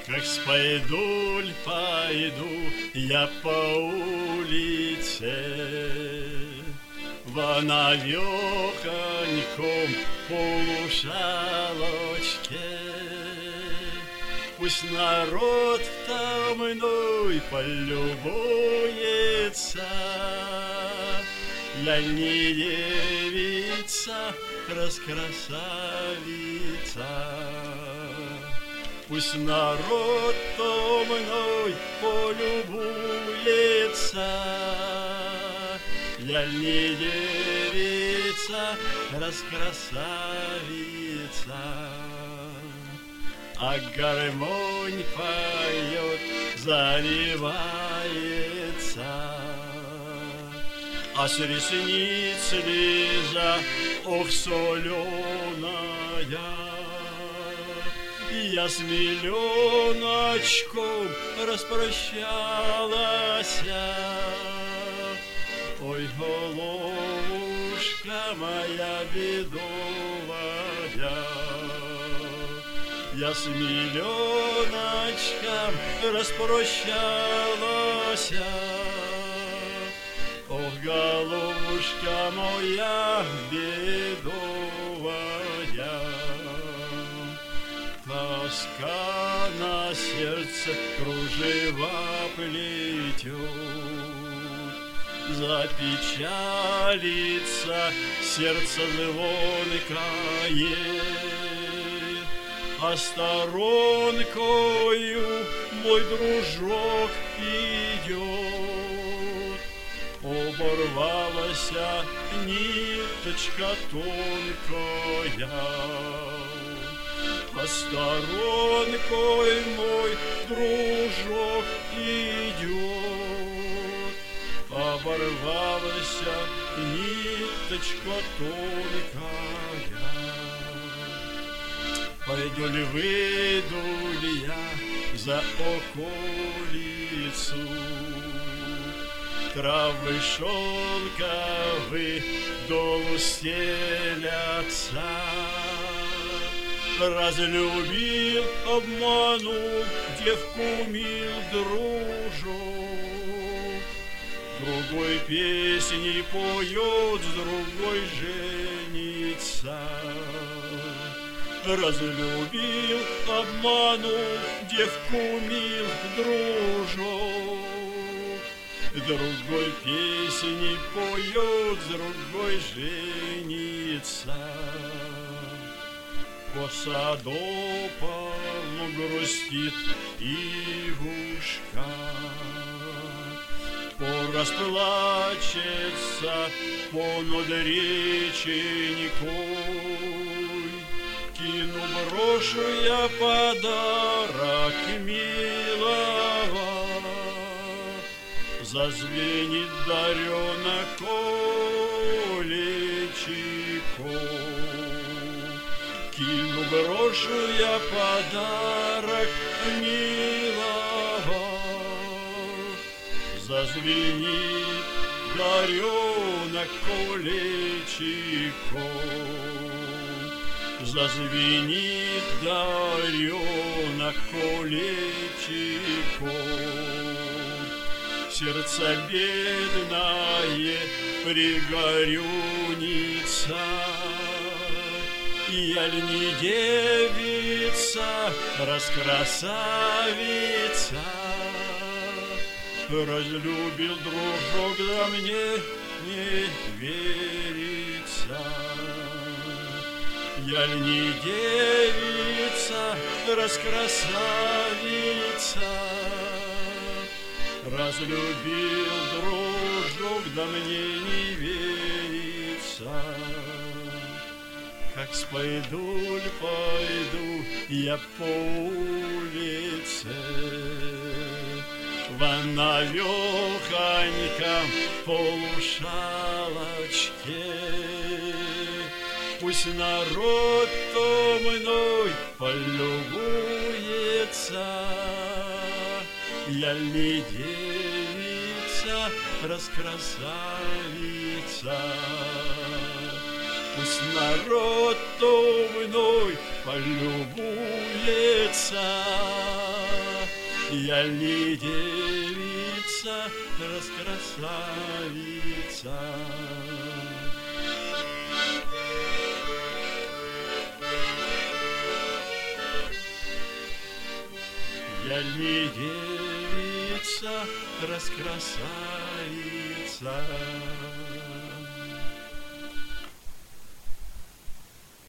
Как спойдуль пойду я по улице, во навехоньком полушалочке. Пусть народ там мной полюбуется, я не девица, раскрасавица. Пусть народ то мной полюбуется, я не девица, раскрасавица. А гармонь поет, заливается, а с ресниц лиза, ох, соленая. Я с миллионочком распрощалась. Ой, головушка моя бедовая, я с миллионочком распрощалась. Ох, головушка моя бедовая, тоска на сердце кружева плетет, запечалится сердце звонкое, а сторонкою мой дружок идет. Оборвалась ниточка тонкая, а сторонкой мой дружок идет. Оборвалась ниточка тонкая. Пойду ли, выйду ли я за околицу, травы шелковые долу стелятся. Разлюбил, обманул, девку мил дружок, другой песни поет, с другой женится. Разлюбил, обманул, девку мил дружок, другой песни поет, с другой женится. По саду полу грустит ивушка, порасплачется понад реченькой. Кину, брошу я подарок милого, зазвенит дарена колечко. Кину, брошу я подарок милого, зазвенит дарена колечко. Зазвенит дарена колечко. Сердце бедное пригорюнится, я ли не девица, раскрасавица. Разлюбил дружок, да мне не верится. Я ли не девица, раскрасавица. Разлюбил дружок, да мне не верится. Как спойдуль пойду я по улице, во навехоньком полушалочке. Пусть народ то мной полюбуется, я не девица, раскрасавица. Пусть народ то мной полюбуется, Я ли девица, раскрасавица? Я ли девица, раскрасавица?